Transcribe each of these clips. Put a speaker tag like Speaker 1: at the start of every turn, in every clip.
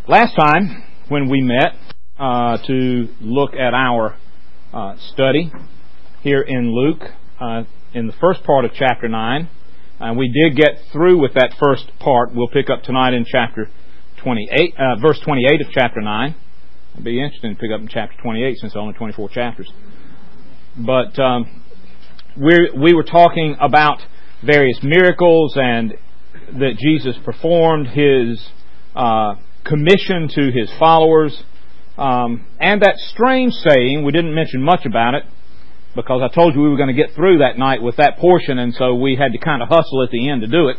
Speaker 1: Last time when we met to look at our study here in Luke in the first part of chapter 9, we did get through with that first part. We'll pick up tonight in chapter 28, verse 28 of chapter 9. It'll be interesting to pick up in chapter 28 since it's only 24 chapters. But we were talking about various miracles and that Jesus performed, His commission to His followers, and that strange saying. We didn't mention much about it because I told you we were going to get through that night with that portion, and so we had to kind of hustle at the end to do it.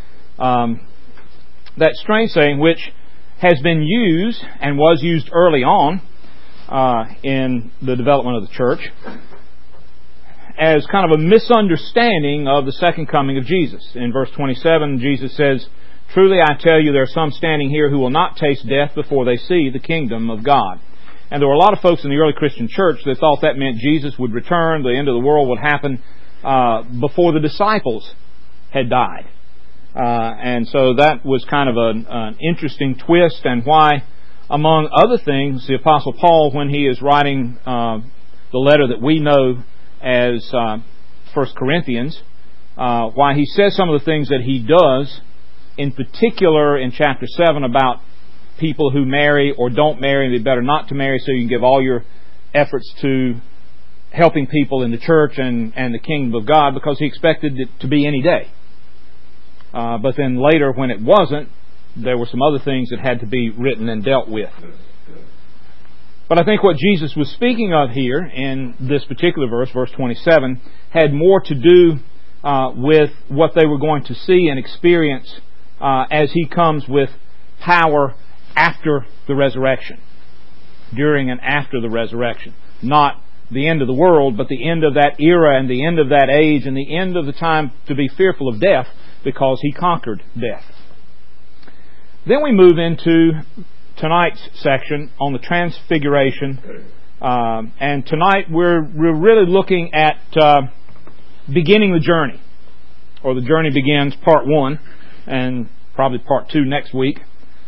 Speaker 1: That strange saying, which has been used and was used early on in the development of the church, as kind of a misunderstanding of the second coming of Jesus. In verse 27, Jesus says, "Truly I tell you, there are some standing here who will not taste death before they see the kingdom of God." And there were a lot of folks in the early Christian church that thought that meant Jesus would return, the end of the world would happen before the disciples had died. And so that was kind of an interesting twist, and why, among other things, the Apostle Paul, when he is writing the letter that we know as 1 Corinthians, why he says some of the things that he does, in particular in chapter 7 about people who marry or don't marry, and they better not to marry, so you can give all your efforts to helping people in the church and the kingdom of God, because he expected it to be any day. But then later, when it wasn't, there were some other things that had to be written and dealt with. But I think what Jesus was speaking of here in this particular verse, verse 27, had more to do with what they were going to see and experience as He comes with power after the resurrection, during and after the resurrection. Not the end of the world, but the end of that era and the end of that age and the end of the time to be fearful of death, because He conquered death. Then we move into tonight's section on the Transfiguration, and tonight we're really looking at beginning the journey, or the journey begins, part 1, and probably part 2 next week.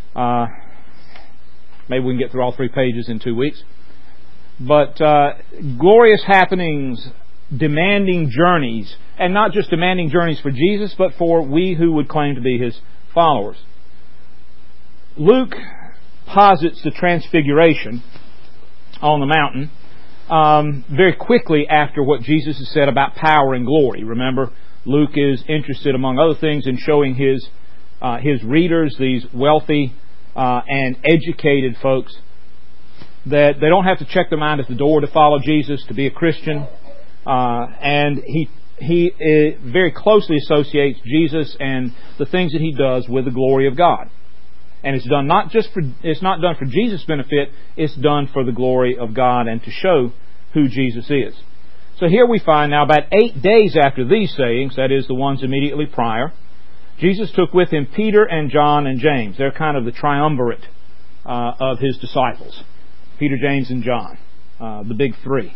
Speaker 1: Maybe we can get through all 3 pages in 2 weeks. But glorious happenings, demanding journeys, and not just demanding journeys for Jesus, but for we who would claim to be His followers. Luke posits the Transfiguration on the mountain very quickly after what Jesus has said about power and glory. Remember, Luke is interested, among other things, in showing his readers, these wealthy and educated folks, that they don't have to check them out at the door to follow Jesus, to be a Christian. And he very closely associates Jesus and the things that He does with the glory of God. And it's done it's not done for Jesus' benefit, it's done for the glory of God and to show who Jesus is. So here we find now, about 8 days after these sayings, that is, the ones immediately prior, Jesus took with Him Peter and John and James. They're kind of the triumvirate of His disciples. Peter, James, and John, the big three.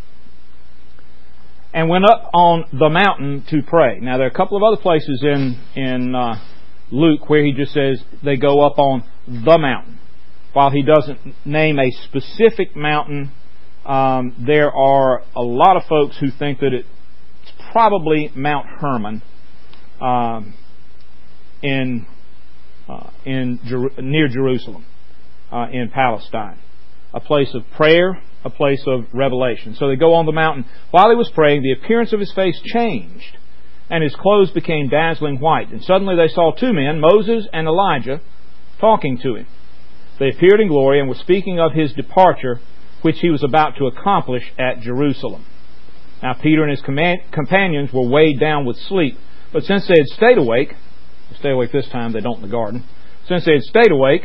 Speaker 1: And went up on the mountain to pray. Now, there are a couple of other places in Luke where he just says they go up on the mountain. While he doesn't name a specific mountain, there are a lot of folks who think that it's probably Mount Hermon near Jerusalem, in Palestine. A place of prayer, a place of revelation. So they go on the mountain. While He was praying, the appearance of His face changed, and His clothes became dazzling white. And suddenly they saw 2 men, Moses and Elijah, talking to Him. They appeared in glory and were speaking of His departure, which He was about to accomplish at Jerusalem. Now Peter and his companions were weighed down with sleep, but since they had stayed awake, this time, they don't in the garden. Since they had stayed awake,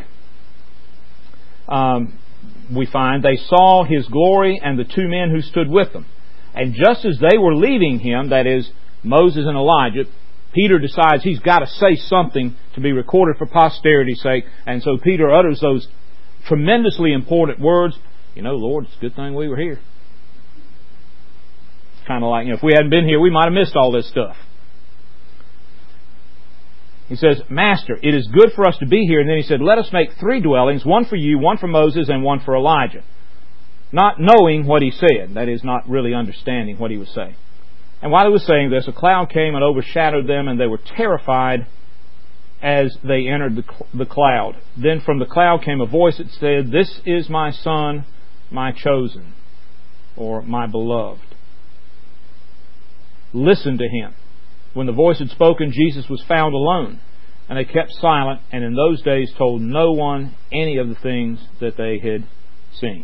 Speaker 1: we find they saw His glory and the 2 men who stood with them. And just as they were leaving Him, that is, Moses and Elijah, Peter decides he's got to say something to be recorded for posterity's sake. And so Peter utters those tremendously important words, Lord, it's a good thing we were here. Kind of like, if we hadn't been here, we might have missed all this stuff. He says, Master, it is good for us to be here. And then he said, let us make 3 dwellings, one for you, one for Moses, and one for Elijah. Not knowing what he said. That is, not really understanding what he was saying. And while he was saying this, a cloud came and overshadowed them, and they were terrified as they entered the cloud. Then from the cloud came a voice that said, This is my Son, my chosen, or my beloved. Listen to him. When the voice had spoken, Jesus was found alone, and they kept silent, and in those days told no one any of the things that they had seen.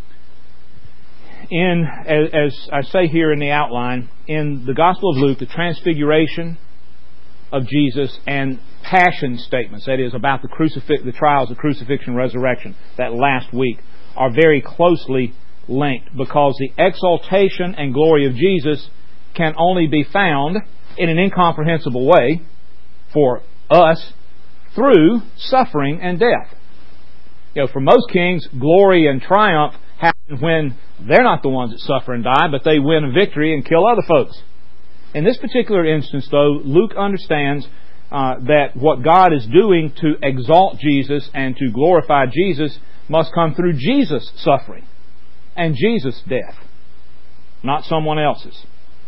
Speaker 1: As I say here in the outline, in the Gospel of Luke, the transfiguration of Jesus and passion statements, that is, about the trials, the crucifixion, resurrection, that last week, are very closely linked, because the exaltation and glory of Jesus can only be found in an incomprehensible way for us through suffering and death. For most kings, glory and triumph happen when they're not the ones that suffer and die, but they win a victory and kill other folks. In this particular instance, though, Luke understands that what God is doing to exalt Jesus and to glorify Jesus must come through Jesus' suffering and Jesus' death, not someone else's.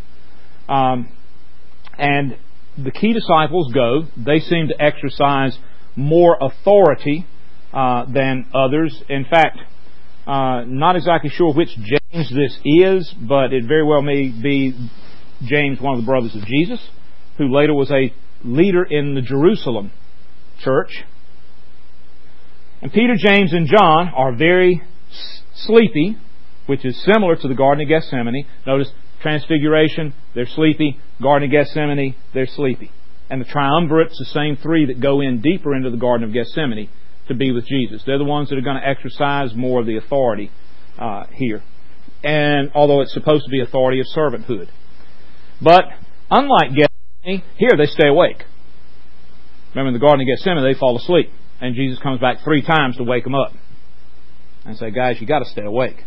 Speaker 1: And the key disciples go. They seem to exercise more authority than others. In fact, not exactly sure which James this is, but it very well may be James, one of the brothers of Jesus, who later was a leader in the Jerusalem church. And Peter, James, and John are very sleepy, which is similar to the Garden of Gethsemane. Notice, Transfiguration, they're sleepy. Garden of Gethsemane, they're sleepy. And the triumvirate's the same 3 that go in deeper into the Garden of Gethsemane to be with Jesus. They're the ones that are going to exercise more of the authority here. And although it's supposed to be authority of servanthood. But unlike Gethsemane, here they stay awake. Remember, in the Garden of Gethsemane, they fall asleep. And Jesus comes back 3 times to wake them up. And say, guys, you got to stay awake.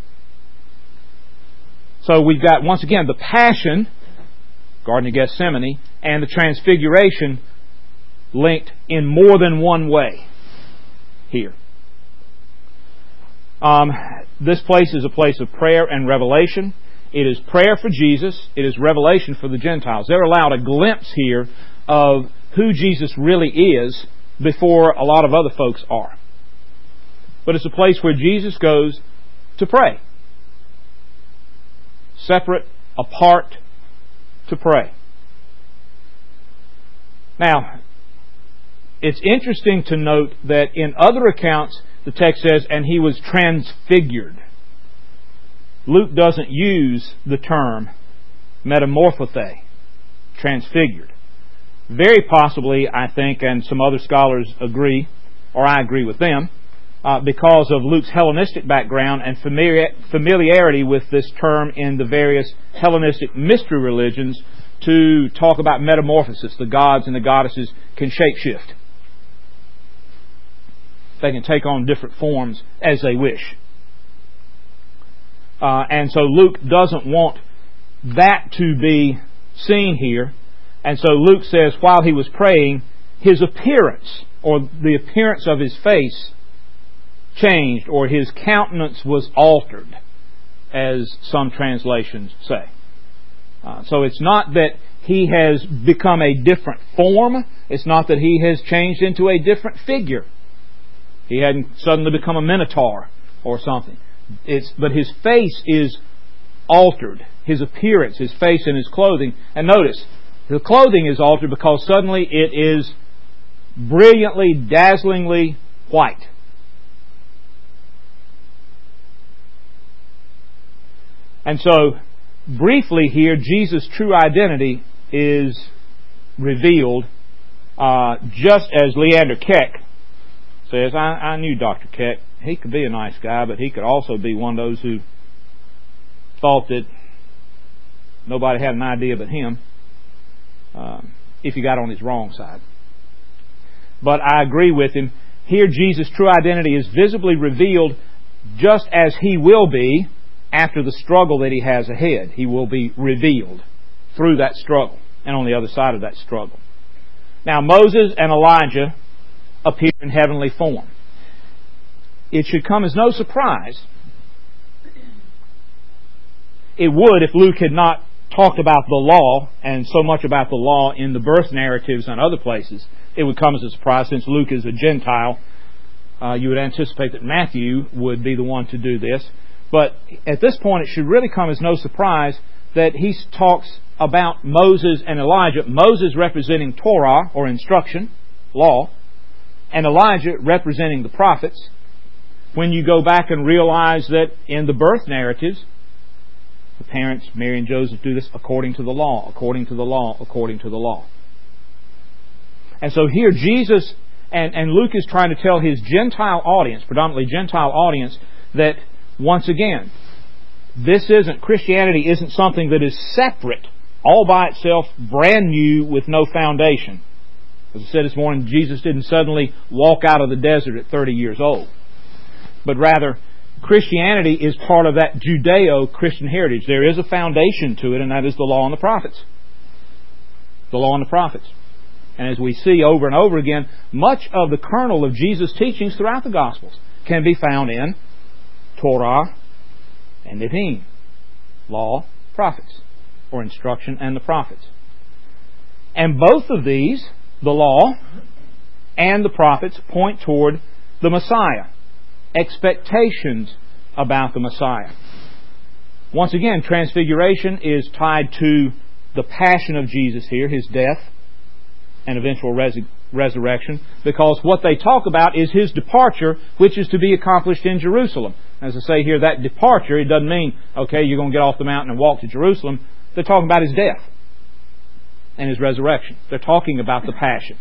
Speaker 1: So we've got, once again, the passion, Garden of Gethsemane, and the transfiguration linked in more than one way here. This place is a place of prayer and revelation. It is prayer for Jesus. It is revelation for the Gentiles. They're allowed a glimpse here of who Jesus really is before a lot of other folks are. But it's a place where Jesus goes to pray. Separate, apart, to pray. Now, it's interesting to note that in other accounts, the text says, and he was transfigured. Luke doesn't use the term metamorphothe, transfigured. Very possibly, I think, and some other scholars agree, or I agree with them, because of Luke's Hellenistic background and familiarity with this term in the various Hellenistic mystery religions, to talk about metamorphosis. The gods and the goddesses can shapeshift. They can take on different forms as they wish. And so Luke doesn't want that to be seen here. And so Luke says, while he was praying, his appearance, or the appearance of his face, changed, or his countenance was altered, as some translations say. So it's not that he has become a different form. It's not that he has changed into a different figure. He hadn't suddenly become a minotaur or something. But his face is altered. His appearance, his face and his clothing. And notice, the clothing is altered because suddenly it is brilliantly, dazzlingly white. And so, briefly here, Jesus' true identity is revealed, just as Leander Keck says. I knew Dr. Keck. He could be a nice guy, but he could also be one of those who thought that nobody had an idea but him, if he got on his wrong side. But I agree with him. Here, Jesus' true identity is visibly revealed, just as he will be after the struggle that he has ahead. He will be revealed through that struggle and on the other side of that struggle. Now, Moses and Elijah appear in heavenly form. It should come as no surprise. It would if Luke had not talked about the law and so much about the law in the birth narratives and other places. It would come as a surprise since Luke is a Gentile. You would anticipate that Matthew would be the one to do this. But at this point, it should really come as no surprise that he talks about Moses and Elijah. Moses representing Torah, or instruction, law, and Elijah representing the prophets. When you go back and realize that in the birth narratives, the parents, Mary and Joseph, do this according to the law, according to the law, according to the law. And so here Jesus, and Luke is trying to tell his Gentile audience, predominantly Gentile audience, that once again, Christianity isn't something that is separate, all by itself, brand new, with no foundation. As I said this morning, Jesus didn't suddenly walk out of the desert at 30 years old. But rather, Christianity is part of that Judeo-Christian heritage. There is a foundation to it, and that is the law and the prophets. The law and the prophets. And as we see over and over again, much of the kernel of Jesus' teachings throughout the Gospels can be found in Torah and Nevi'im, law, prophets, or instruction and the prophets. And both of these, the law and the prophets, point toward the Messiah. Expectations about the Messiah. Once again, Transfiguration is tied to the passion of Jesus here, His death and eventual resurrection, because what they talk about is His departure, which is to be accomplished in Jerusalem. As I say here, that departure, it doesn't mean, okay, you're going to get off the mountain and walk to Jerusalem. They're talking about His death and His resurrection. They're talking about the passion.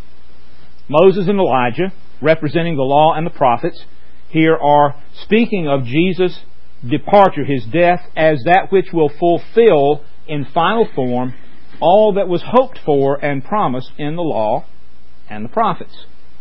Speaker 1: Moses and Elijah, representing the law and the prophets, here are speaking of Jesus' departure, His death, as that which will fulfill in final form all that was hoped for and promised in the law and the prophets.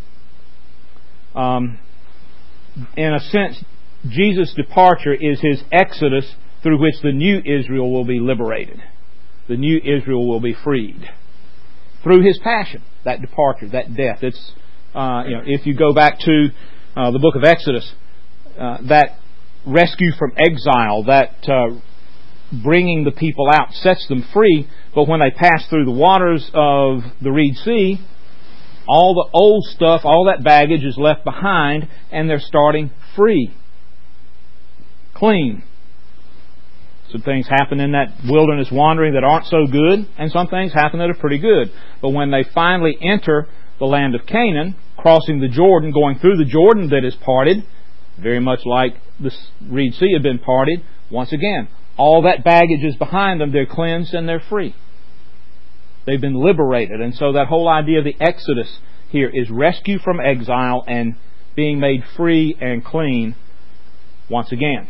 Speaker 1: In a sense, Jesus' departure is His exodus through which the new Israel will be liberated. The new Israel will be freed. Through His passion, that departure, that death. It's, if you go back to the book of Exodus, that rescue from exile, that bringing the people out sets them free, but when they pass through the waters of the Red Sea, all the old stuff, all that baggage is left behind, and they're starting free, clean. Some things happen in that wilderness wandering that aren't so good, and some things happen that are pretty good. But when they finally enter the land of Canaan, crossing the Jordan, going through the Jordan that is parted, very much like the Red Sea had been parted, once again, all that baggage is behind them, they're cleansed and they're free. They've been liberated. And so that whole idea of the Exodus here is rescue from exile and being made free and clean once again.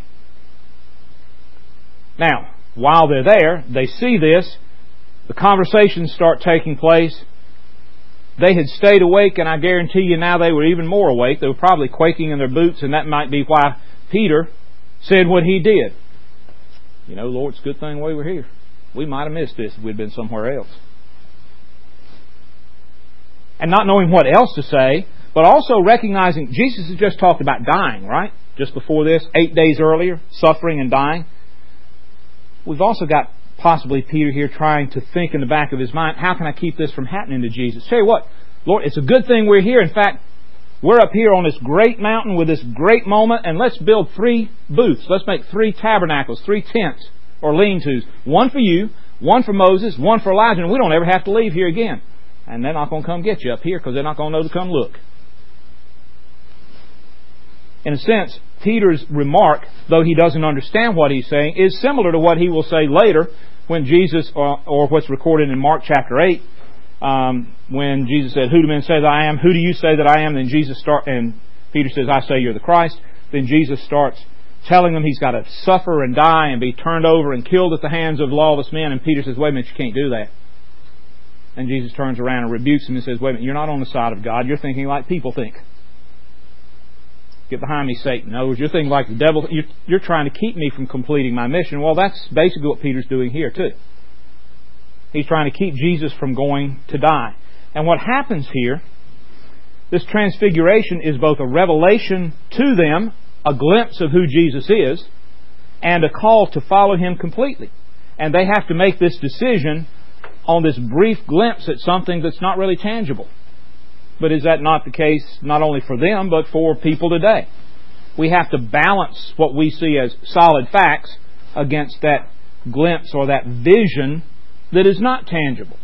Speaker 1: Now, while they're there, they see this, the conversations start taking place. They had stayed awake, and I guarantee you now they were even more awake. They were probably quaking in their boots, and that might be why Peter said what he did. You know, Lord, it's a good thing we were here. We might have missed this if we'd been somewhere else. And not knowing what else to say, but also recognizing Jesus has just talked about dying, right? Just before this, 8 days earlier, suffering and dying. We've also got possibly Peter here trying to think in the back of his mind, how can I keep this from happening to Jesus? Tell you what, Lord, it's a good thing we're here. In fact, we're up here on this great mountain with this great moment, and let's build 3 booths. Let's make 3 tabernacles, 3 tents or lean-tos. One for you, one for Moses, one for Elijah, and we don't ever have to leave here again. And they're not going to come get you up here because they're not going to know to come look. In a sense, Peter's remark, though he doesn't understand what he's saying, is similar to what he will say later when Jesus, or what's recorded in Mark chapter 8, when Jesus said, "Who do men say that I am? Who do you say that I am?" Then and Peter says, "I say you're the Christ." Then Jesus starts telling them he's got to suffer and die and be turned over and killed at the hands of lawless men. And Peter says, "Wait a minute, you can't do that." And Jesus turns around and rebukes him and says, "Wait a minute, you're not on the side of God. You're thinking like people think. Get behind me, Satan." In other words, you're thinking like the devil. You're trying to keep me from completing my mission. Well, that's basically what Peter's doing here too. He's trying to keep Jesus from going to die. And what happens here, this transfiguration is both a revelation to them, a glimpse of who Jesus is, and a call to follow Him completely. And they have to make this decision on this brief glimpse at something that's not really tangible. But is that not the case not only for them, but for people today? We have to balance what we see as solid facts against that glimpse or that vision that is not tangible.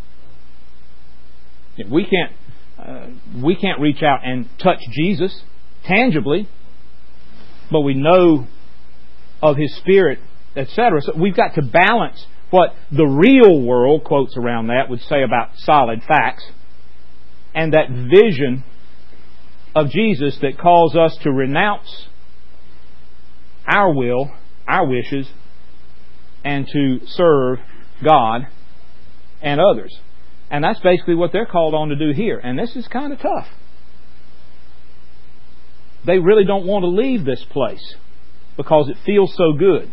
Speaker 1: We can't reach out and touch Jesus tangibly, but we know of His Spirit, etc. So we've got to balance what the real world, quotes around that, would say about solid facts, and that vision of Jesus that calls us to renounce our will, our wishes, and to serve God and others. And that's basically what they're called on to do here. And this is kind of tough. They really don't want to leave this place because it feels so good.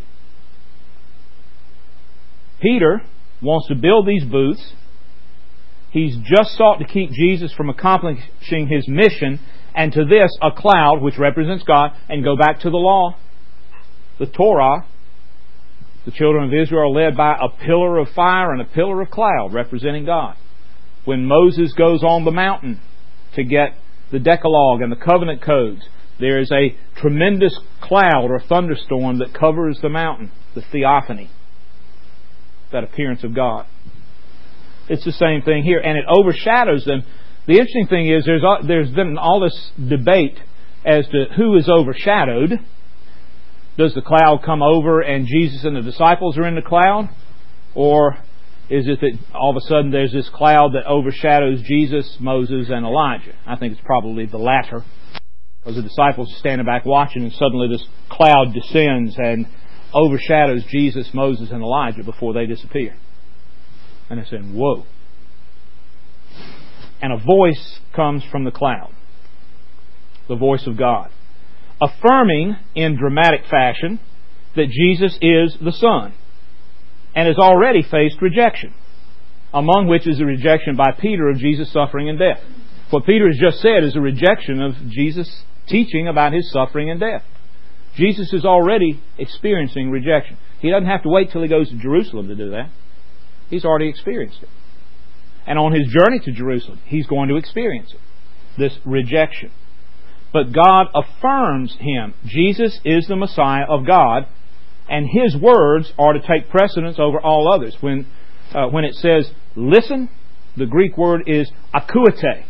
Speaker 1: Peter wants to build these booths. He's just sought to keep Jesus from accomplishing His mission, and to this, a cloud, which represents God, and go back to the law, the Torah. The children of Israel are led by a pillar of fire and a pillar of cloud, representing God. When Moses goes on the mountain to get the Decalogue and the covenant codes, there is a tremendous cloud or thunderstorm that covers the mountain, the theophany, that appearance of God. It's the same thing here, and it overshadows them. The interesting thing is there's been all this debate as to who is overshadowed. Does the cloud come over and Jesus and the disciples are in the cloud? Or is it that all of a sudden there's this cloud that overshadows Jesus, Moses, and Elijah? I think it's probably the latter, because the disciples are standing back watching, and suddenly this cloud descends and overshadows Jesus, Moses, and Elijah before they disappear. And they're saying, whoa. And a voice comes from the cloud. The voice of God. Affirming in dramatic fashion that Jesus is the Son, and has already faced rejection, among which is a rejection by Peter of Jesus' suffering and death. What Peter has just said is a rejection of Jesus' teaching about His suffering and death. Jesus is already experiencing rejection. He doesn't have to wait till He goes to Jerusalem to do that. He's already experienced it. And on His journey to Jerusalem, He's going to experience it, this rejection. But God affirms Him. Jesus is the Messiah of God, and His words are to take precedence over all others. When it says listen, the Greek word is akuete.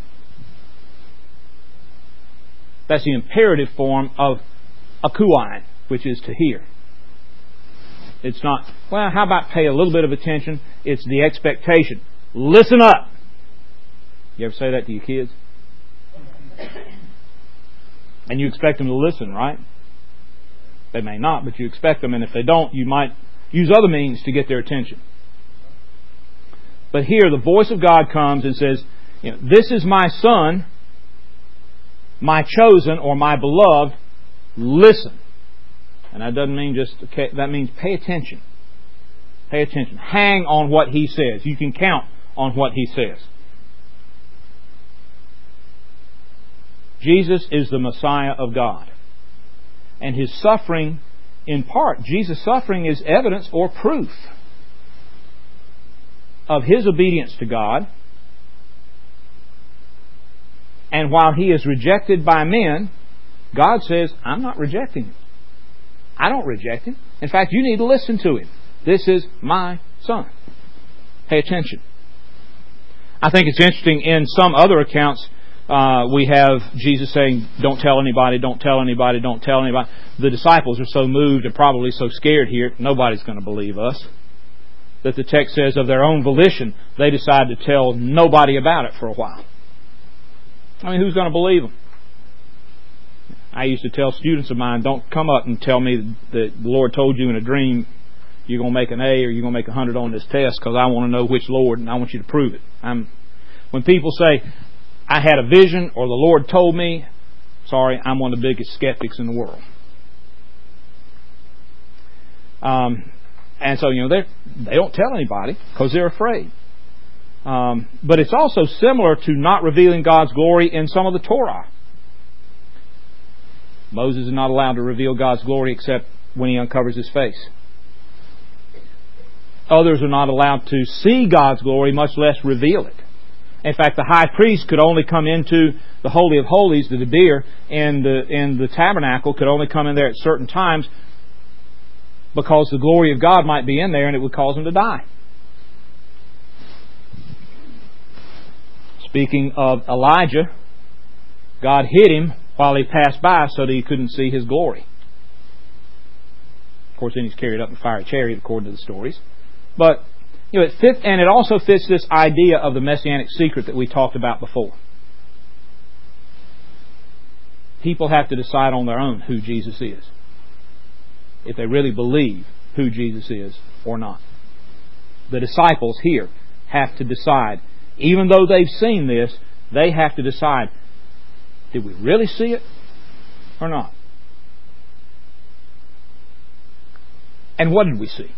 Speaker 1: That's the imperative form of akuein, which is to hear. It's not, well, how about pay a little bit of attention? It's the expectation. Listen up. You ever say that to your kids? And you expect them to listen, right? They may not, but you expect them, and if they don't, you might use other means to get their attention. But here, the voice of God comes and says, this is my Son, my chosen, or my beloved. Listen. And that doesn't mean just, that means pay attention. Pay attention. Hang on what He says. You can count on what He says. Jesus is the Messiah of God. And His suffering, in part, Jesus' suffering is evidence or proof of His obedience to God. And while He is rejected by men, God says, I'm not rejecting Him. I don't reject Him. In fact, you need to listen to Him. This is my Son. Pay attention. I think it's interesting, in some other accounts, we have Jesus saying, don't tell anybody, don't tell anybody, don't tell anybody. The disciples are so moved and probably so scared here, nobody's going to believe us, that the text says of their own volition, they decide to tell nobody about it for a while. I mean, who's going to believe them? I used to tell students of mine, don't come up and tell me that the Lord told you in a dream you're going to make an A or you're going to make 100 on this test, because I want to know which Lord and I want you to prove it. When people say, I had a vision or the Lord told me, sorry, I'm one of the biggest skeptics in the world. And so, they don't tell anybody because they're afraid. But it's also similar to not revealing God's glory in some of the Torah. Moses is not allowed to reveal God's glory except when he uncovers his face. Others are not allowed to see God's glory, much less reveal it. In fact, the high priest could only come into the Holy of Holies, the Deber, in the tabernacle, could only come in there at certain times because the glory of God might be in there and it would cause him to die. Speaking of Elijah, God hid him while he passed by so that he couldn't see his glory. Of course, then he's carried up in a fiery chariot according to the stories. But it fits, and it also fits this idea of the messianic secret that we talked about before. People have to decide on their own who Jesus is, if they really believe who Jesus is or not. The disciples here have to decide. Even though they've seen this, they have to decide, did we really see it or not? And what did we see?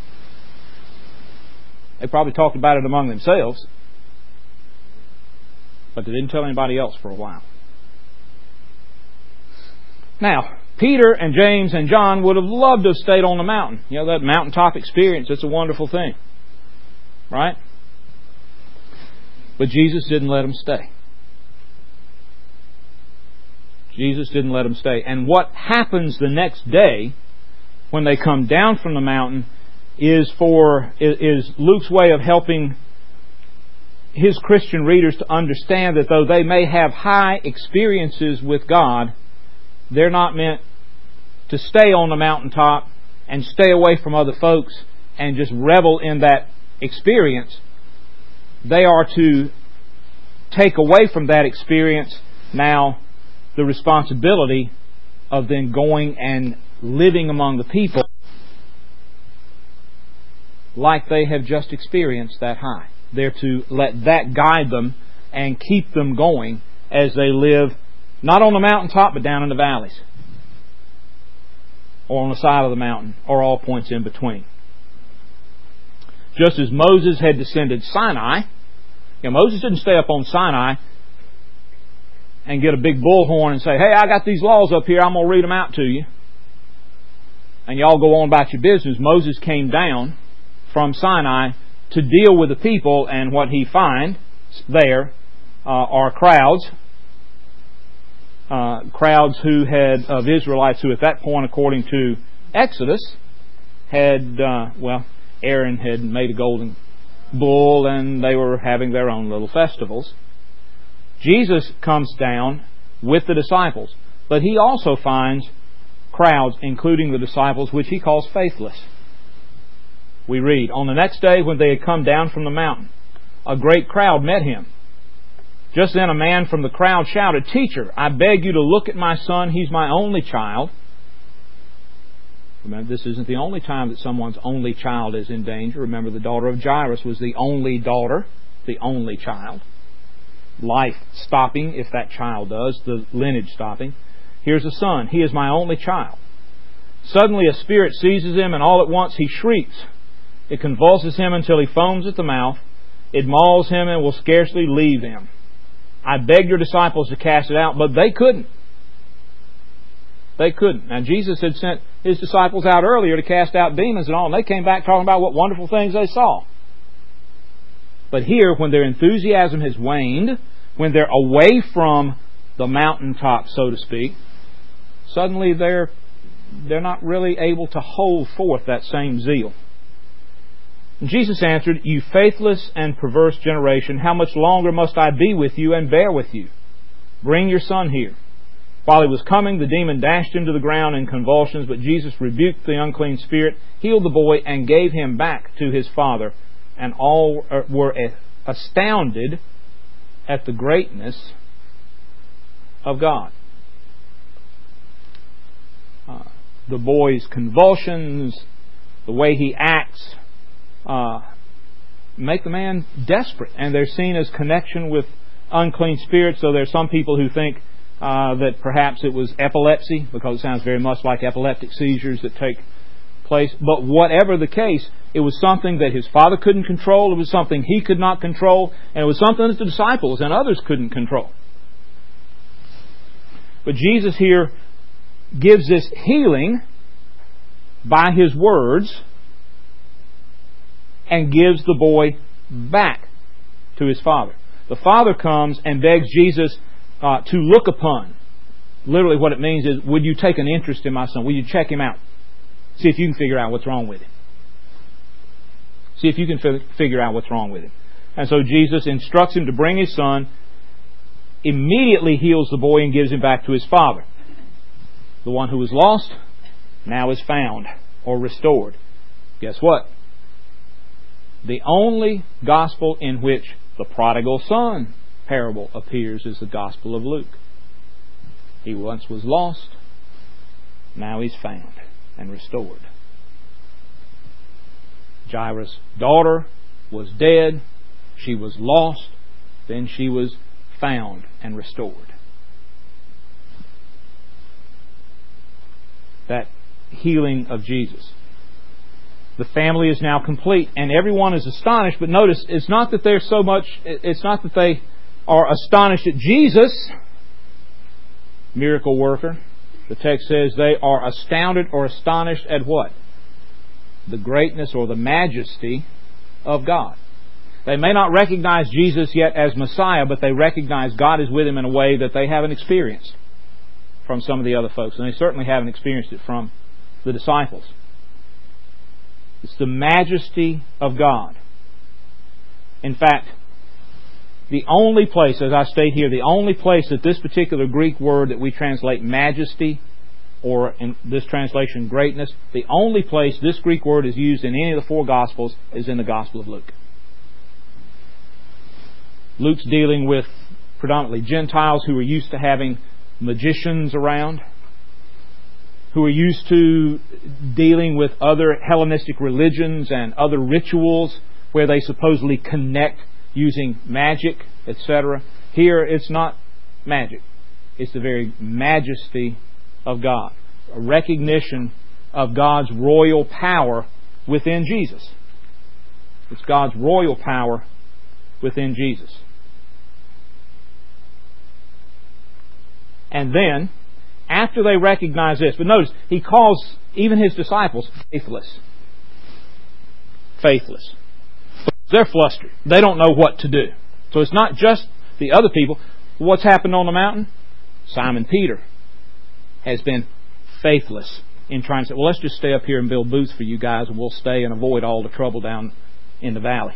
Speaker 1: They probably talked about it among themselves, but they didn't tell anybody else for a while. Now, Peter and James and John would have loved to have stayed on the mountain. You know, that mountaintop experience, it's a wonderful thing. Right? But Jesus didn't let them stay. Jesus didn't let them stay. And what happens the next day when they come down from the mountain is Luke's way of helping his Christian readers to understand that though they may have high experiences with God, they're not meant to stay on the mountaintop and stay away from other folks and just revel in that experience. They are to take away from that experience now the responsibility of then going and living among the people like they have just experienced that high. They're to let that guide them and keep them going as they live not on the mountaintop but down in the valleys, or on the side of the mountain, or all points in between. Just as Moses had descended Sinai, Moses didn't stay up on Sinai and get a big bullhorn and say, hey, I got these laws up here, I'm going to read them out to you, and y'all go on about your business. Moses came down from Sinai to deal with the people, and what he finds there are crowds of Israelites who at that point, according to Exodus, had, Aaron had made a golden bull and they were having their own little festivals. Jesus comes down with the disciples, but he also finds crowds, including the disciples, which he calls faithless. We read, on the next day when they had come down from the mountain, a great crowd met him. Just then a man from the crowd shouted, Teacher, I beg you to look at my son. He's my only child. Remember, this isn't the only time that someone's only child is in danger. Remember, the daughter of Jairus was the only daughter, the only child. Life stopping, if that child does, the lineage stopping. Here's a son. He is my only child. Suddenly a spirit seizes him, and all at once he shrieks. It convulses him until he foams at the mouth. It mauls him and will scarcely leave him. I begged your disciples to cast it out, but they couldn't. They couldn't. Now, Jesus had sent His disciples out earlier to cast out demons and all, and they came back talking about what wonderful things they saw. But here, when their enthusiasm has waned, when they're away from the mountaintop, so to speak, suddenly they're not really able to hold forth that same zeal. And Jesus answered, You faithless and perverse generation, how much longer must I be with you and bear with you? Bring your son here. While he was coming, the demon dashed him to the ground in convulsions, but Jesus rebuked the unclean spirit, healed the boy, and gave him back to his father. And all were astounded at the greatness of God. The boy's convulsions, the way he acts, make the man desperate. And they're seen as connection with unclean spirits, so there's some people who think that perhaps it was epilepsy, because it sounds very much like epileptic seizures that take place. But whatever the case, it was something that his father couldn't control. It was something he could not control. And it was something that the disciples and others couldn't control. But Jesus here gives this healing by His words and gives the boy back to his father. The father comes and begs Jesus to look upon. Literally what it means is, would you take an interest in my son? Will you check him out? See if you can figure out what's wrong with him. See if you can figure out what's wrong with him. And so Jesus instructs him to bring his son, immediately heals the boy and gives him back to his father. The one who was lost now is found or restored. Guess what? The only gospel in which the prodigal son parable appears is the Gospel of Luke. He once was lost, now he's found and restored. Jairus' daughter was dead, she was lost, then she was found and restored. That healing of Jesus. The family is now complete, and everyone is astonished. But notice, it's not that they are astonished at Jesus, miracle worker. The text says they are astounded or astonished at what? The greatness or the majesty of God. They may not recognize Jesus yet as Messiah, but they recognize God is with Him in a way that they haven't experienced from some of the other folks. And they certainly haven't experienced it from the disciples. It's the majesty of God. In fact, the only place, as I state here, the only place that this particular Greek word that we translate majesty, or in this translation greatness, the only place this Greek word is used in any of the four Gospels is in the Gospel of Luke. Luke's dealing with predominantly Gentiles who are used to having magicians around, who are used to dealing with other Hellenistic religions and other rituals where they supposedly connect using magic, etc. Here it's not magic. It's the very majesty of God. A recognition of God's royal power within Jesus. It's God's royal power within Jesus. And then, after they recognize this, but notice, He calls even His disciples faithless. Faithless. They're flustered. They don't know what to do. So it's not just the other people. What's happened on the mountain? Simon Peter has been faithless in trying to say, well, let's just stay up here and build booths for you guys and we'll stay and avoid all the trouble down in the valley.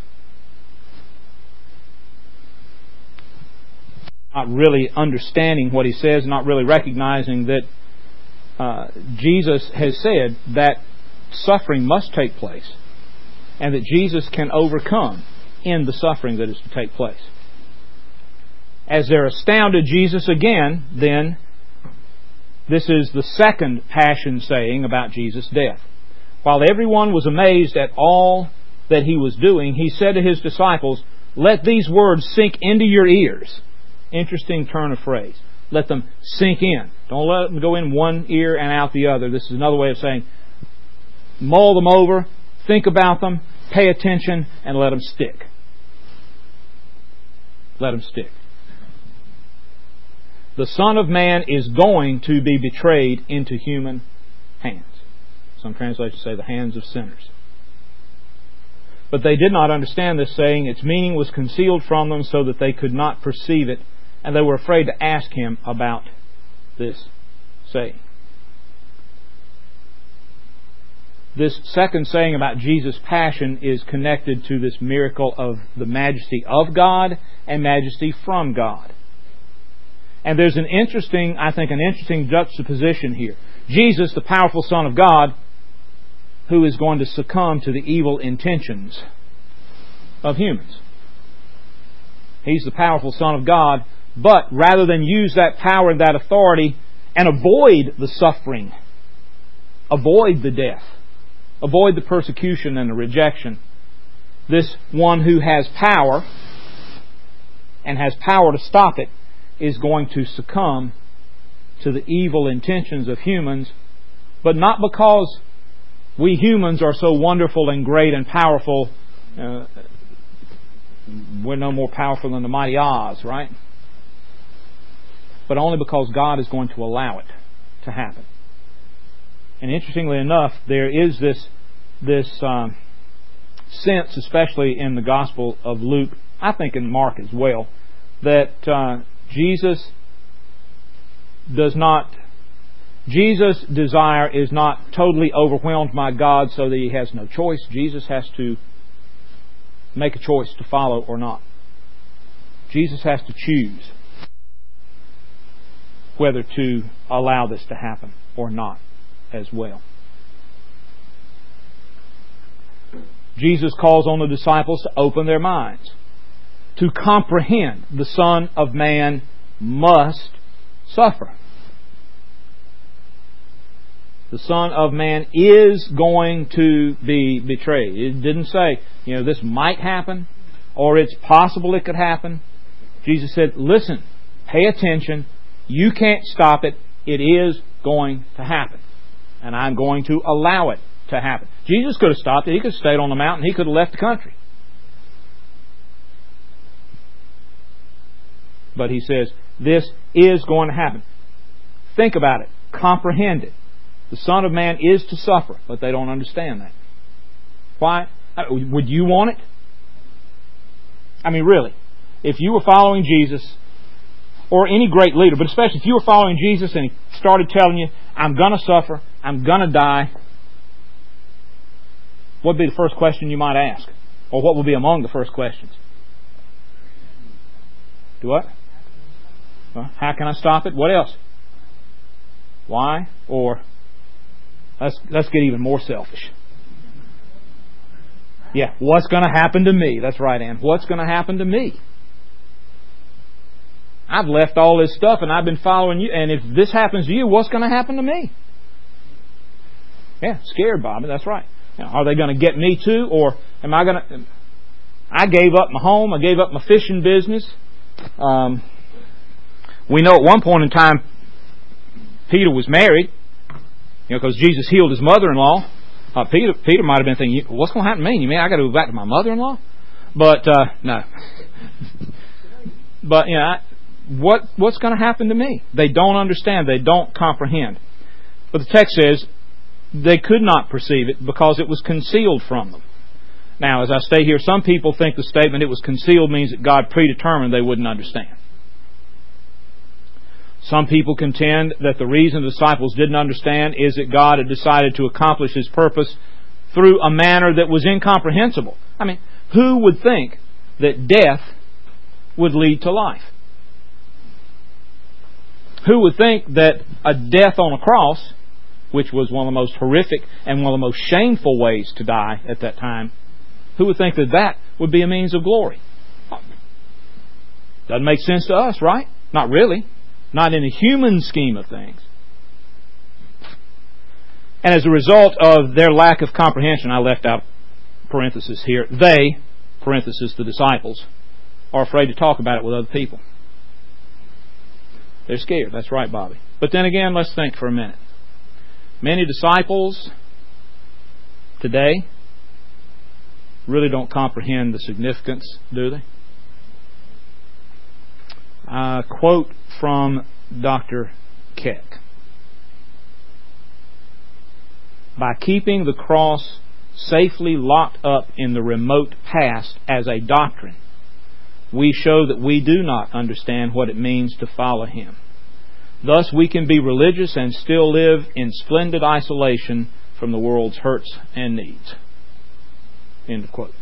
Speaker 1: Not really understanding what He says, not really recognizing that Jesus has said that suffering must take place and that Jesus can overcome in the suffering that is to take place. As they're astounded, Jesus again, then, this is the second passion saying about Jesus' death. While everyone was amazed at all that He was doing, He said to His disciples, "Let these words sink into your ears." Interesting turn of phrase. Let them sink in. Don't let them go in one ear and out the other. This is another way of saying, mull them over, think about them, pay attention, and let them stick. Let them stick. The Son of Man is going to be betrayed into human hands. Some translations say the hands of sinners. But they did not understand this saying. Its meaning was concealed from them so that they could not perceive it, and they were afraid to ask Him about this saying. This second saying about Jesus' passion is connected to this miracle of the majesty of God and majesty from God. And there's an interesting juxtaposition here. Jesus, the powerful Son of God, who is going to succumb to the evil intentions of humans. He's the powerful Son of God, but rather than use that power and that authority and avoid the suffering, avoid the death, avoid the persecution and the rejection, this one who has power and has power to stop it is going to succumb to the evil intentions of humans, but not because We humans are so wonderful and great and powerful. We're no more powerful than the mighty Oz, right? But only because God is going to allow it to happen. And interestingly enough, there is this sense, especially in the Gospel of Luke, I think in Mark as well, that Jesus' desire is not totally overwhelmed by God so that He has no choice. Jesus has to make a choice to follow or not. Jesus has to choose whether to allow this to happen or not as well. Jesus calls on the disciples to open their minds, to comprehend the Son of Man must suffer. The Son of Man is going to be betrayed. It didn't say, this might happen, or it's possible it could happen. Jesus said, listen, pay attention. You can't stop it. It is going to happen. And I'm going to allow it to happen. Jesus could have stopped it. He could have stayed on the mountain. He could have left the country. But He says, this is going to happen. Think about it. Comprehend it. The Son of Man is to suffer, but they don't understand that. Why? Would you want it? I mean, really. If you were following Jesus, or any great leader, but especially if you were following Jesus and He started telling you, I'm going to suffer, I'm going to die, what would be the first question you might ask? Or what would be among the first questions? Do what? How can I stop it? What else? Why? Or let's get even more selfish. Yeah, what's going to happen to me? That's right, Ann. What's going to happen to me? I've left all this stuff and I've been following you, and if this happens to you, what's going to happen to me? Yeah, scared, Bobby. That's right. Now, are they going to get me too, or am I going to? I gave up my home. I gave up my fishing business. We know at one point in time Peter was married, because Jesus healed his mother-in-law. Peter might have been thinking, what's going to happen to me? You mean I got to go back to my mother-in-law? But no. But what's going to happen to me? They don't understand. They don't comprehend. But the text says they could not perceive it because it was concealed from them. Now, as I stay here, some people think the statement it was concealed means that God predetermined they wouldn't understand. Some people contend that the reason the disciples didn't understand is that God had decided to accomplish His purpose through a manner that was incomprehensible. I mean, who would think that death would lead to life? Who would think that a death on a cross, which was one of the most horrific and one of the most shameful ways to die at that time, who would think that that would be a means of glory? Doesn't make sense to us, right? Not really. Not in the human scheme of things. And as a result of their lack of comprehension, I left out parenthesis here, they, parenthesis the disciples, are afraid to talk about it with other people. They're scared. That's right, Bobby. But then again, let's think for a minute. Many disciples today really don't comprehend the significance, do they? Quote from Dr. Keck. By keeping the cross safely locked up in the remote past as a doctrine, we show that we do not understand what it means to follow Him. Thus we can be religious and still live in splendid isolation from the world's hurts and needs. End of quote.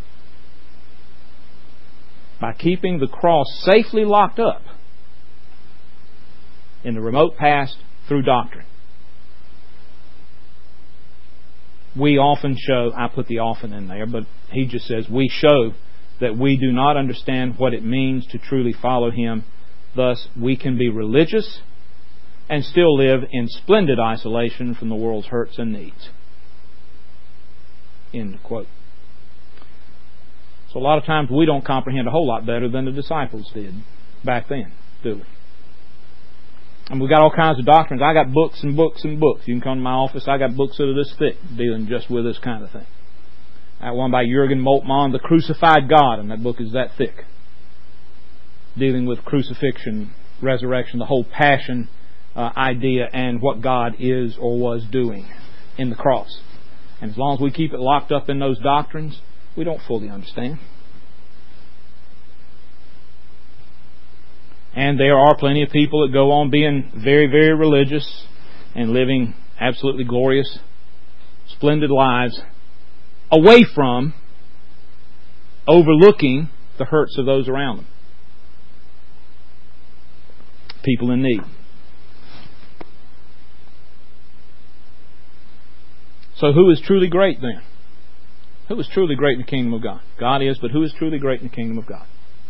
Speaker 1: By keeping the cross safely locked up in the remote past through doctrine. We often show, I put the often in there, but he just says, we show that we do not understand what it means to truly follow Him. Thus, we can be religious and still live in splendid isolation from the world's hurts and needs. End of quote. So a lot of times we don't comprehend a whole lot better than the disciples did back then, do we? And we got all kinds of doctrines. I got books and books and books. You can come to my office. I got books that are this thick dealing just with this kind of thing. I got one by Jürgen Moltmann, The Crucified God, and that book is that thick. Dealing with crucifixion, resurrection, the whole passion idea and what God is or was doing in the cross. And as long as we keep it locked up in those doctrines, we don't fully understand. And there are plenty of people that go on being very, very religious and living absolutely glorious, splendid lives away from overlooking the hurts of those around them. People in need. So who is truly great then? Who is truly great in the kingdom of God? God is, but who is truly great in the kingdom of God?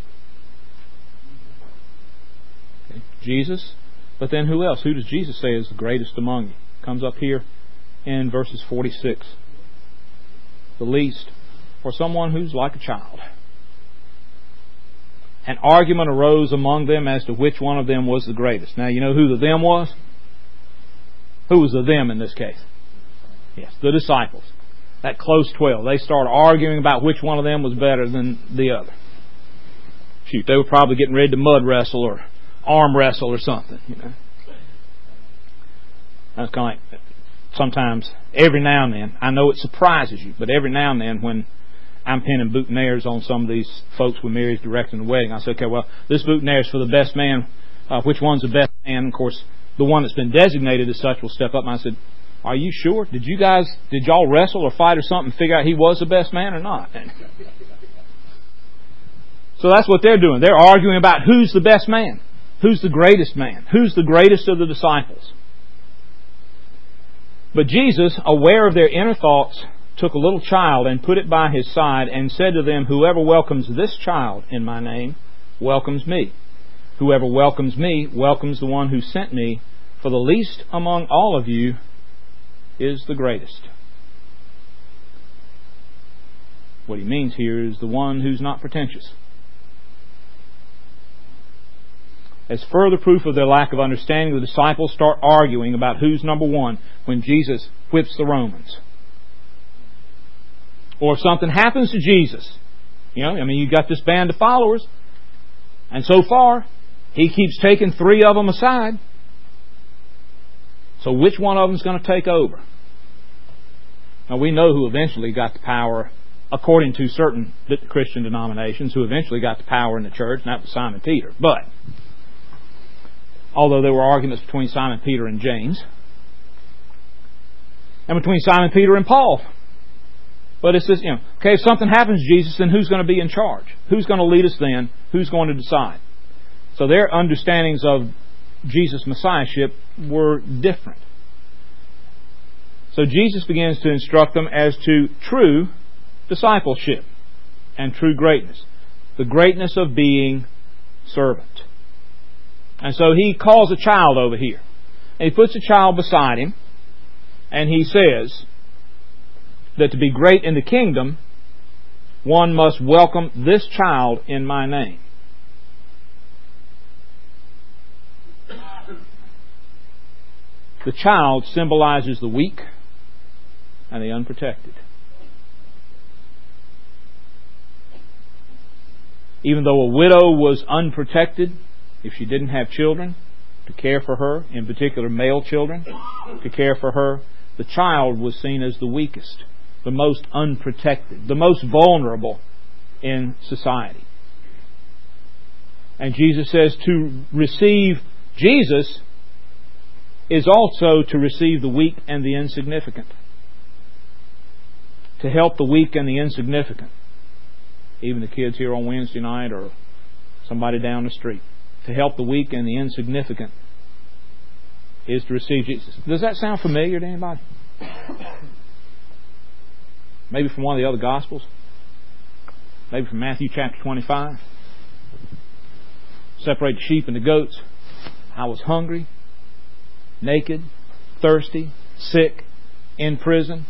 Speaker 1: Okay. Jesus. But then who else? Who does Jesus say is the greatest among you? Comes up here in verses 46. The least, or someone who's like a child. An argument arose among them as to which one of them was the greatest. Now, you know who the them was? Who was the them in this case? Yes, the disciples. That close 12. They started arguing about which one of them was better than the other. Shoot, they were probably getting ready to mud wrestle or arm wrestle or something. You know, that's kind of like sometimes, every now and then, I know it surprises you, but every now and then when I'm pinning boutonnieres on some of these folks with Mary's directing the wedding, I say, okay, well, this boutonniere is for the best man. Which one's the best man? Of course, the one that's been designated as such will step up, and I said, are you sure? Did y'all wrestle or fight or something and figure out he was the best man or not? So that's what they're doing. They're arguing about who's the best man. Who's the greatest man? Who's the greatest of the disciples? But Jesus, aware of their inner thoughts, took a little child and put it by his side and said to them, whoever welcomes this child in my name welcomes me. Whoever welcomes me welcomes the one who sent me. For the least among all of you is the greatest. What he means here is the one who's not pretentious. As further proof of their lack of understanding, the disciples start arguing about who's number one when Jesus whips the Romans. Or if something happens to Jesus, you've got this band of followers, and so far, he keeps taking 3 of them aside. So which one of them is going to take over? Now we know who eventually got the power, according to certain Christian denominations, who eventually got the power in the church, and that was Simon Peter. But, although there were arguments between Simon Peter and James, and between Simon Peter and Paul. But it's this, okay, if something happens to Jesus, then who's going to be in charge? Who's going to lead us then? Who's going to decide? So their understandings of Jesus' Messiahship were different. So Jesus begins to instruct them as to true discipleship and true greatness. The greatness of being servant. And so he calls a child over here. And he puts a child beside him. And he says that to be great in the kingdom, one must welcome this child in my name. The child symbolizes the weak and the unprotected. Even though a widow was unprotected, if she didn't have children to care for her, in particular male children to care for her, the child was seen as the weakest, the most unprotected, the most vulnerable in society. And Jesus says to receive Jesus is also to receive the weak and the insignificant. To help the weak and the insignificant. Even the kids here on Wednesday night or somebody down the street. To help the weak and the insignificant is to receive Jesus. Does that sound familiar to anybody? Maybe from one of the other Gospels? Maybe from Matthew chapter 25? Separate the sheep and the goats. I was hungry, naked, thirsty, sick, in prison.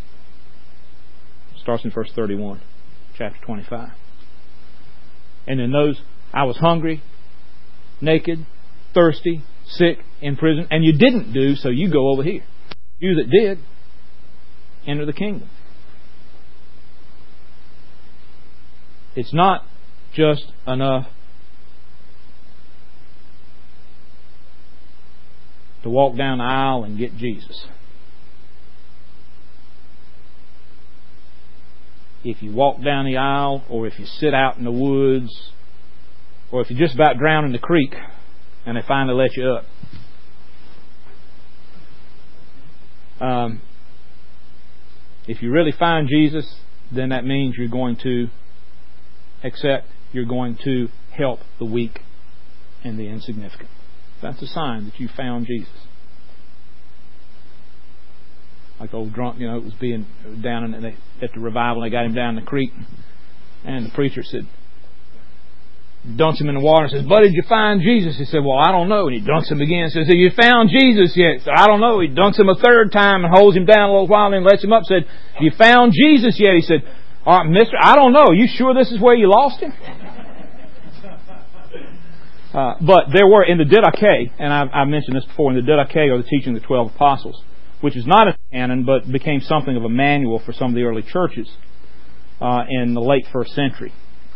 Speaker 1: Starts in verse 31, chapter 25. And in those, I was hungry, naked, thirsty, sick, in prison, and you didn't do, so you go over here. You that did, enter the kingdom. It's not just enough to walk down the aisle and get Jesus. If you walk down the aisle, or if you sit out in the woods, or if you're just about drowned in the creek and they finally let you up, if you really find Jesus, then that means you're going to accept, you're going to help the weak and the insignificant. That's a sign that you found Jesus. Like the old drunk, was being down at the revival. They got him down in the creek, and the preacher said, dunks him in the water and says, "Buddy, did you find Jesus?" He said, "Well, I don't know." And he dunks him again and says, "Have you found Jesus yet?" He said, "I don't know." He dunks him a third time and holds him down a little while and then lets him up. Said, "Have you found Jesus yet?" He said, "All right, mister, I don't know. You sure this is where you lost him?" But there were, in the Didache, and I've mentioned this before, in the Didache are the teaching of the 12 apostles, which is not a canon, but became something of a manual for some of the early churches in the late 1st century.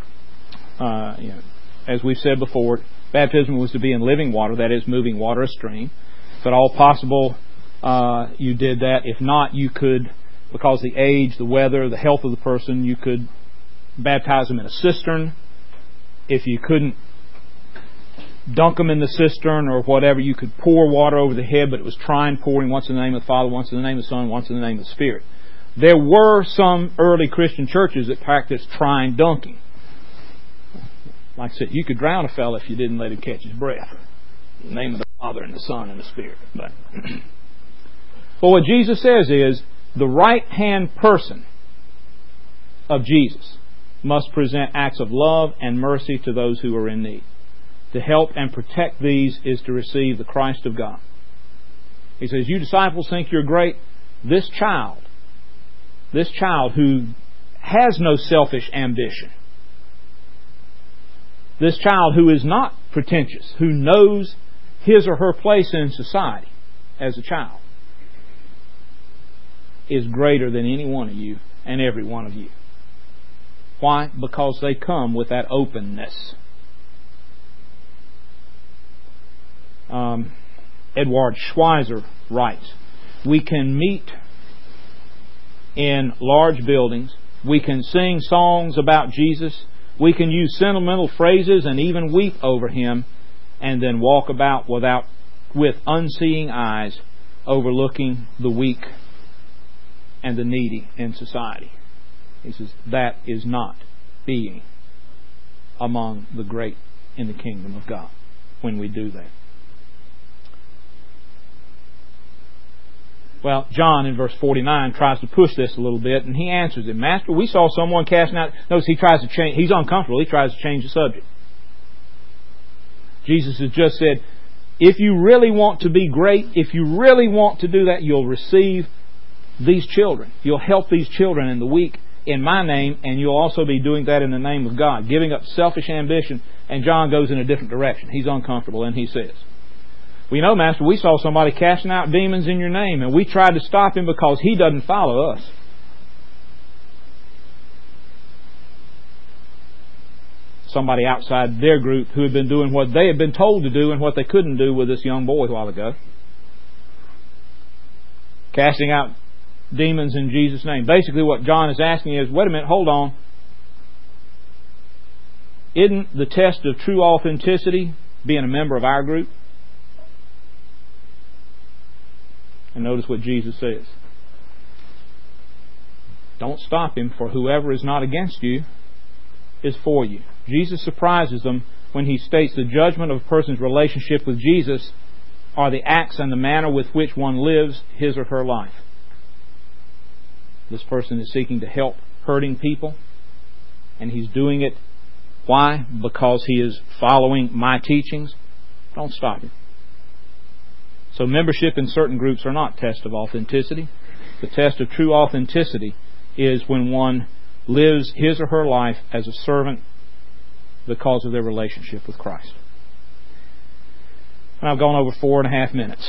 Speaker 1: As we've said before, baptism was to be in living water, that is, moving water, a stream. If at all possible, you did that. If not, you could, because the age, the weather, the health of the person, you could baptize them in a cistern. If you couldn't dunk them in the cistern or whatever, you could pour water over the head, but it was trine pouring, once in the name of the Father, once in the name of the Son, once in the name of the Spirit. There were some early Christian churches that practiced trine dunking. Like I said, you could drown a fellow if you didn't let him catch his breath. In the name of the Father and the Son and the Spirit. But what Jesus says is, the right-hand person of Jesus must present acts of love and mercy to those who are in need. To help and protect these is to receive the Christ of God. He says, you disciples think you're great. This child who has no selfish ambition, this child who is not pretentious, who knows his or her place in society as a child, is greater than any one of you and every one of you. Why? Because they come with that openness. Edward Schweitzer writes, we can meet in large buildings, we can sing songs about Jesus, we can use sentimental phrases and even weep over Him, and then walk about with unseeing eyes, overlooking the weak and the needy in society. He says that is not being among the great in the kingdom of God when we do that. Well, John in verse 49 tries to push this a little bit, and he answers it. Master, we saw someone casting out... Notice he tries to change... He's uncomfortable. He tries to change the subject. Jesus has just said, if you really want to be great, if you really want to do that, you'll receive these children. You'll help these children and the weak in my name, and you'll also be doing that in the name of God, giving up selfish ambition. And John goes in a different direction. He's uncomfortable, and he says, we know, Master, we saw somebody casting out demons in your name, and we tried to stop him because he doesn't follow us. Somebody outside their group who had been doing what they had been told to do and what they couldn't do with this young boy a while ago. Casting out demons in Jesus' name. Basically what John is asking is, wait a minute, hold on. Isn't the test of true authenticity being a member of our group? And notice what Jesus says. Don't stop him, for whoever is not against you is for you. Jesus surprises them when he states the judgment of a person's relationship with Jesus are the acts and the manner with which one lives his or her life. This person is seeking to help hurting people, and he's doing it. Why? Because he is following my teachings. Don't stop him. So membership in certain groups are not tests of authenticity. The test of true authenticity is when one lives his or her life as a servant because of their relationship with Christ. And I've gone over 4.5 minutes.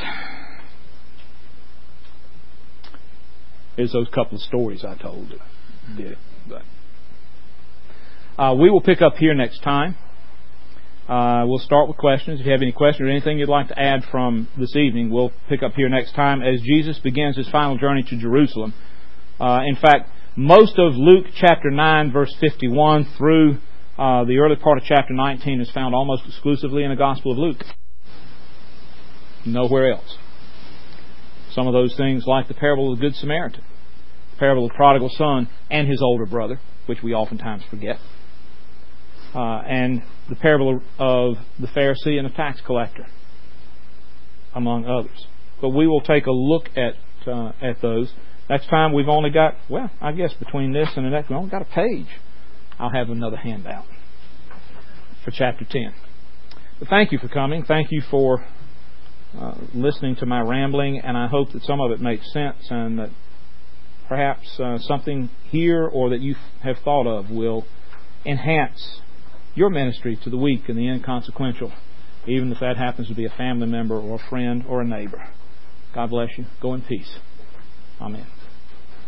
Speaker 1: Here's those couple of stories I told that did it. But we will pick up here next time. We'll start with questions. If you have any questions or anything you'd like to add from this evening, we'll pick up here next time as Jesus begins His final journey to Jerusalem. In fact, most of Luke chapter 9, verse 51 through the early part of chapter 19 is found almost exclusively in the Gospel of Luke. Nowhere else. Some of those things, like the parable of the Good Samaritan, the parable of the prodigal son and his older brother, which we oftentimes forget, and the parable of the Pharisee and the tax collector, among others. But we will take a look at those. Next time we've only got, well, I guess between this and the next, we've only got a page. I'll have another handout for chapter 10. But thank you for coming. Thank you for listening to my rambling, and I hope that some of it makes sense and that perhaps something here or that you have thought of will enhance your ministry to the weak and the inconsequential, even if that happens to be a family member or a friend or a neighbor. God bless you. Go in peace. Amen.